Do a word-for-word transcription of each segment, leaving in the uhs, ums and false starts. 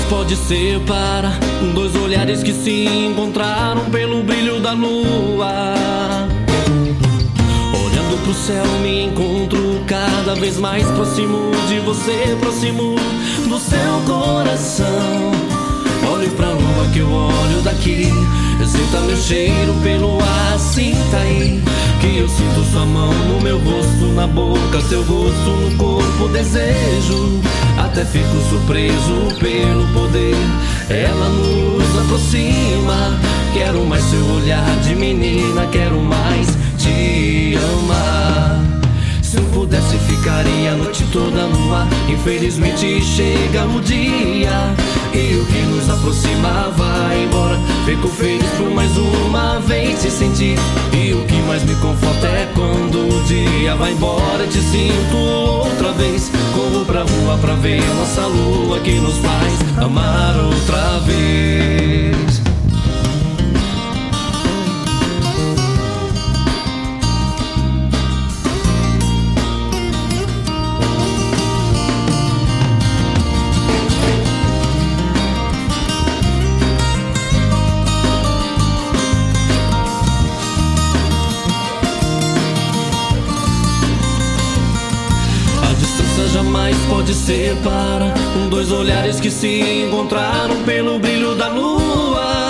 pode separar dois olhares que se encontraram pelo brilho da lua. Olhando pro céu me encontro cada vez mais próximo de você, próximo do seu coração. Olho pra lua que eu olho daqui, sinta meu cheiro pelo ar, sinta aí que eu sinto sua mão no meu rosto, na boca, seu rosto no corpo, desejo. Até fico surpreso pelo poder, ela nos aproxima. Quero mais seu olhar de menina, quero mais te amar. Se eu pudesse ficaria a noite toda no ar. Infelizmente chega o dia e o que nos aproxima vai embora. Fico feliz por mais uma vez te sentir, e o que mais me conforta é quando o dia vai embora. Te sinto outra vez, corro pra rua pra ver nossa lua que nos faz amar outra vez. Jamais pode separar dois olhares que se encontraram pelo brilho da lua.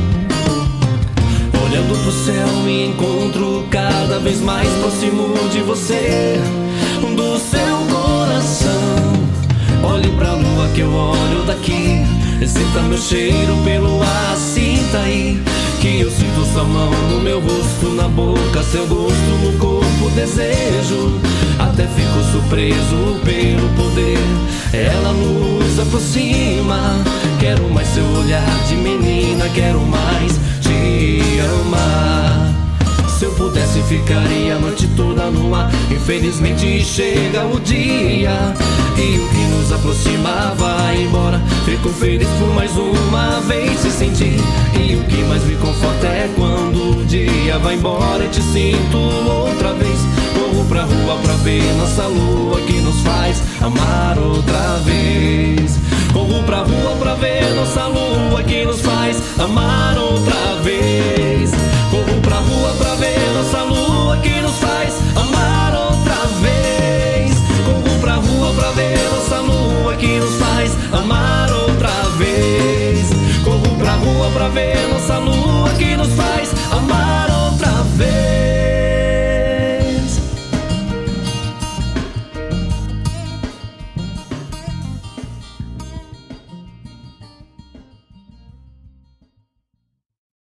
Olhando pro céu me encontro cada vez mais próximo de você, do seu coração. Olhe pra lua que eu olho daqui, sinta meu cheiro pelo ar, sinta aí que eu sinto sua mão no meu rosto, na boca, seu gosto no corpo, desejo. Até fico surpreso pelo poder, ela nos aproxima. Quero mais seu olhar de menina, quero mais te amar. Se eu pudesse ficaria a noite toda no ar. Infelizmente chega o dia e o que nos aproxima vai embora. Fico feliz por mais uma vez se sentir, e o que mais me conforta é quando o dia vai embora. E te sinto outra vez, corro pra rua pra ver nossa lua que nos faz amar outra vez. Corro pra rua pra ver nossa lua que nos faz amar outra vez.